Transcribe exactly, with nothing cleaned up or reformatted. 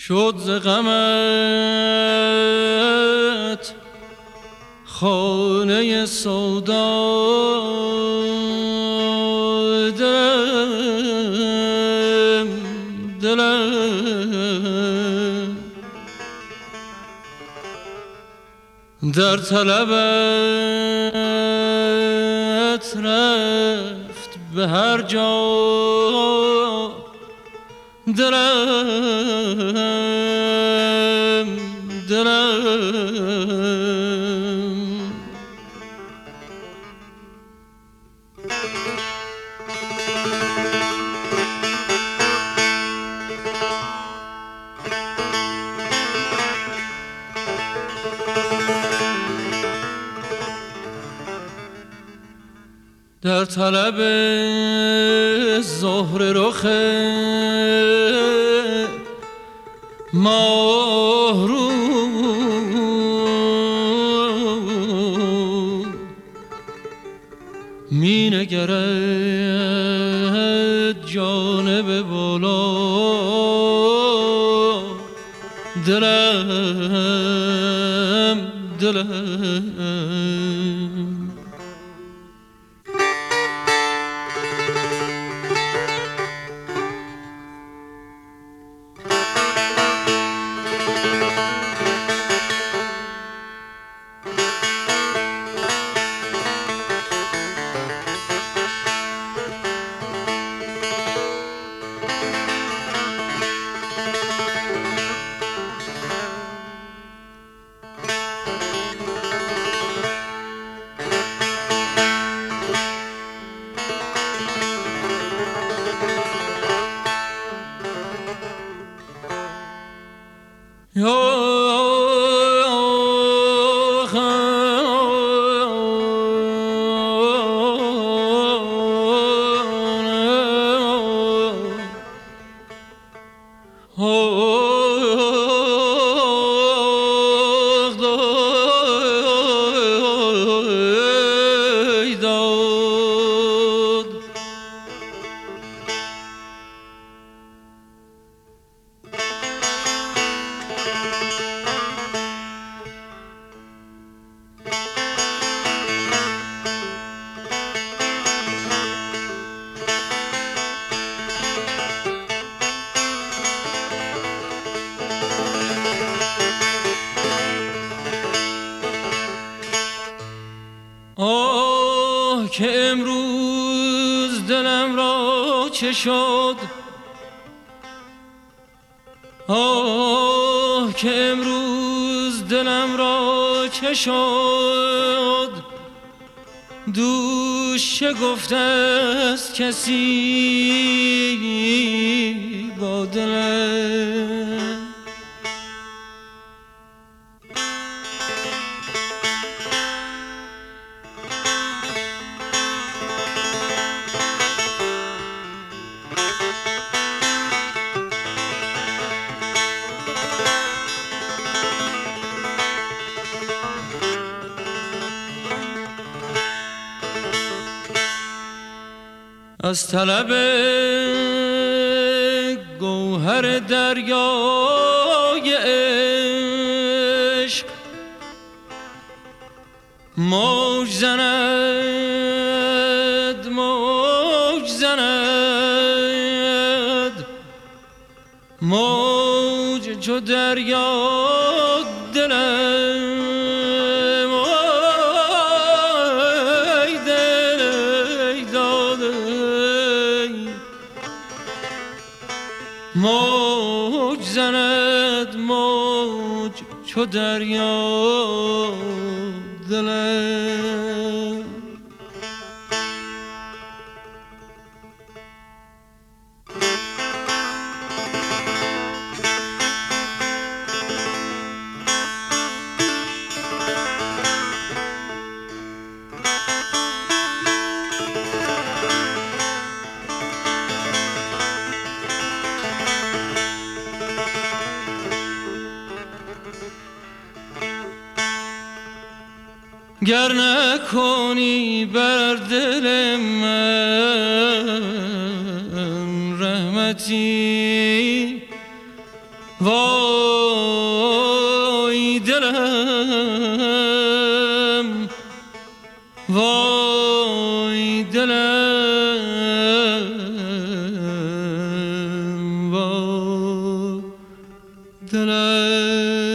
شد ز غمت خانه سودا، دلم دلم در طلبت رفت به هر جا، دلم دلم در طلب زهر رخ ماه رو می نگرد جانب بالا، دلم دلم آه که امروز دلم را چه شد، آه که امروز دلم را چه شد، دوش چه گفته است کسی با دلم. از طلب گوهر دریای عشق موج زند موج زند موج چو دریا دلم، موج زند موج چو دریا دلم. گر نکنی بر دل من رحمتی، وای دلم وای دلم وای دلم